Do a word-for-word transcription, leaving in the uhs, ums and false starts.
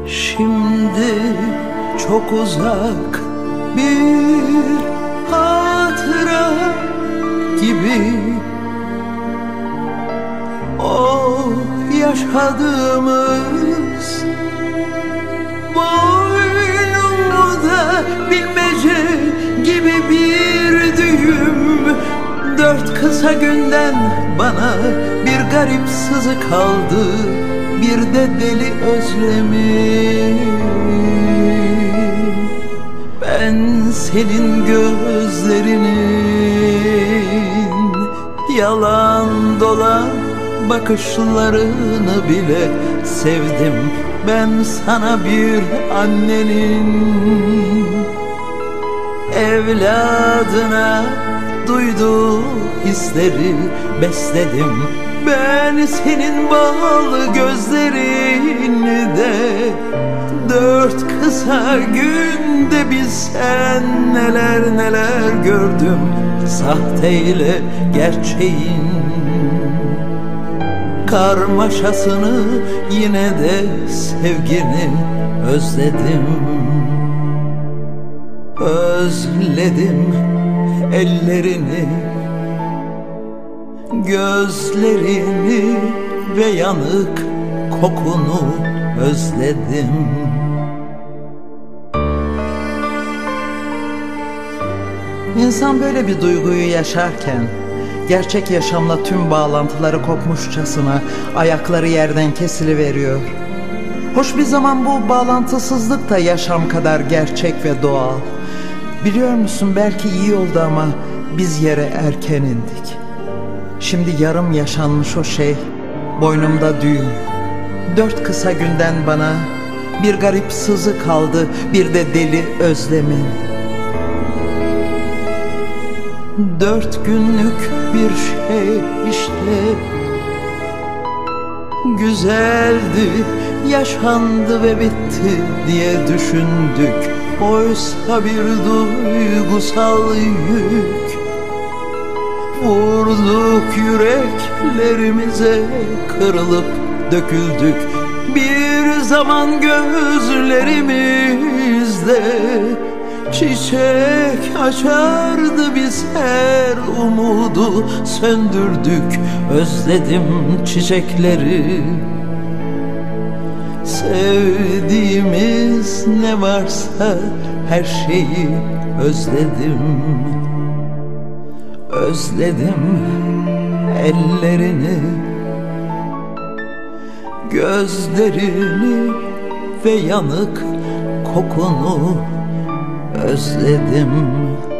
Şimdi çok uzak bir hatıra gibi o yaşadığımız, boynumda bilmece gibi bir düğüm. Dört kısa günden bana bir garip sızı kaldı, bir de deli özlemim. Ben senin gözlerinin yalan dolan bakışlarını bile sevdim. Ben sana bir annenin evladına duyduğu hisleri besledim. Ben senin bal gözlerini de dört kısa günde bilsen neler neler gördüm. Sahteyle gerçeğin karmaşasını, yine de sevgini özledim. Özledim ellerini, gözlerini ve yanık kokunu özledim. İnsan böyle bir duyguyu yaşarken gerçek yaşamla tüm bağlantıları kopmuşçasına ayakları yerden kesiliveriyor. Hoş bir zaman bu bağlantısızlık da yaşam kadar gerçek ve doğal. Biliyor musun, belki iyi oldu ama biz yere erken indik. Şimdi yarım yaşanmış o şey boynumda düğüm. Dört kısa günden bana bir garip sızı kaldı, bir de deli özlemin. Dört günlük bir şey işte, güzeldi, yaşandı ve bitti diye düşündük. Oysa bir duygusal yük vurduk yüreklerimize, kırılıp döküldük. Bir zaman gözlerimizde çiçek açardı, biz her umudu söndürdük. Özledim çiçekleri, sevdiğimiz ne varsa her şeyi özledim. Özledim ellerini, gözlerini ve yanık kokunu özledim.